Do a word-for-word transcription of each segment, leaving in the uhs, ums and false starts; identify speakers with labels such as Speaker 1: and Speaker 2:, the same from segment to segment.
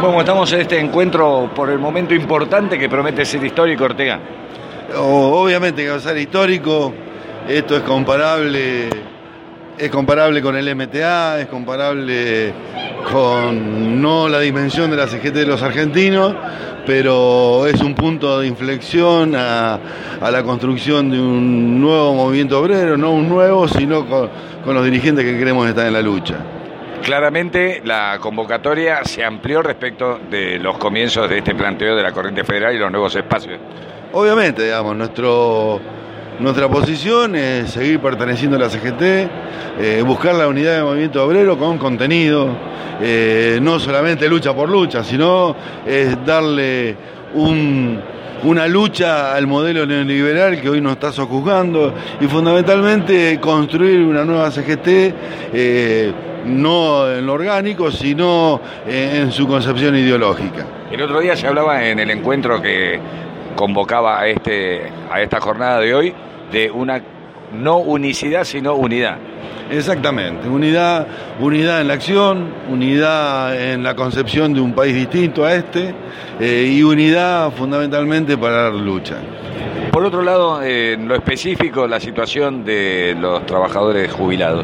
Speaker 1: Bueno, estamos en este encuentro por el momento importante que promete ser histórico, Ortega.
Speaker 2: Obviamente que va a ser histórico. Esto es comparable, es comparable con el M T A, es comparable con no la dimensión de la C G T de los argentinos, pero es un punto de inflexión a, a la construcción de un nuevo movimiento obrero, no un nuevo, sino con, con los dirigentes que queremos estar en la lucha.
Speaker 1: Claramente la convocatoria se amplió respecto de los comienzos de este planteo de la corriente federal y los nuevos espacios.
Speaker 2: Obviamente, digamos, nuestro, nuestra posición es seguir perteneciendo a la C G T, eh, buscar la unidad del movimiento obrero con contenido, eh, no solamente lucha por lucha, sino es darle un... una lucha al modelo neoliberal que hoy nos está sojuzgando y fundamentalmente construir una nueva C G T, eh, no en lo orgánico, sino en su concepción ideológica.
Speaker 1: El otro día se hablaba en el encuentro que convocaba a, este, a esta jornada de hoy de una no unicidad, sino unidad.
Speaker 2: Exactamente, unidad, unidad en la acción, unidad en la concepción de un país distinto a este eh, y unidad fundamentalmente para la lucha.
Speaker 1: Por otro lado, eh, en lo específico, la situación de los trabajadores jubilados.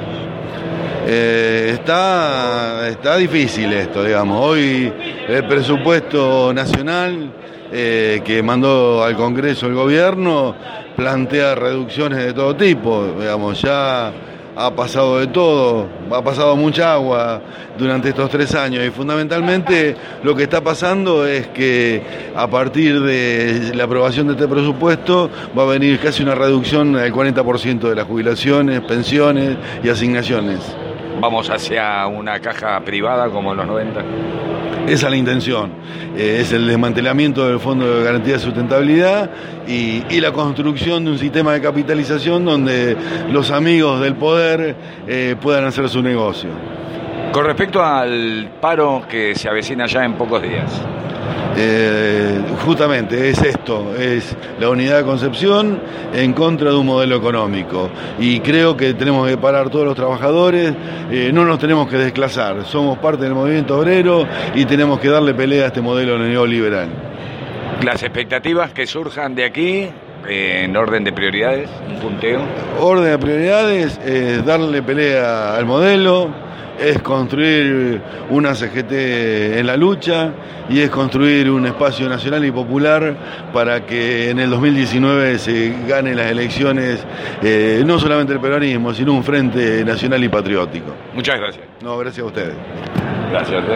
Speaker 2: Eh, está, está difícil esto, digamos. Hoy el presupuesto nacional eh, que mandó al Congreso el gobierno plantea reducciones de todo tipo, digamos, ya ha pasado de todo, ha pasado mucha agua durante estos tres años y fundamentalmente lo que está pasando es que a partir de la aprobación de este presupuesto va a venir casi una reducción del cuarenta por ciento de las jubilaciones, pensiones y asignaciones.
Speaker 1: ¿Vamos hacia una caja privada como en los noventa?
Speaker 2: Esa es la intención, eh, es el desmantelamiento del Fondo de Garantía de Sustentabilidad y, y la construcción de un sistema de capitalización donde los amigos del poder eh, puedan hacer su negocio.
Speaker 1: Con respecto al paro que se avecina ya en pocos días.
Speaker 2: Eh, justamente es esto, es la unidad de concepción en contra de un modelo económico y creo que tenemos que parar todos los trabajadores, eh, no nos tenemos que desclasar, somos parte del movimiento obrero y tenemos que darle pelea a este modelo neoliberal.
Speaker 1: Las expectativas que surjan de aquí eh, en orden de prioridades, un punteo.
Speaker 2: Orden de prioridades es darle pelea al modelo, es construir una C G T en la lucha y es construir un espacio nacional y popular para que en el dos mil diecinueve se gane las elecciones, eh, no solamente el peronismo, sino un frente nacional y patriótico.
Speaker 1: Muchas gracias.
Speaker 2: No, gracias a ustedes.
Speaker 1: Gracias.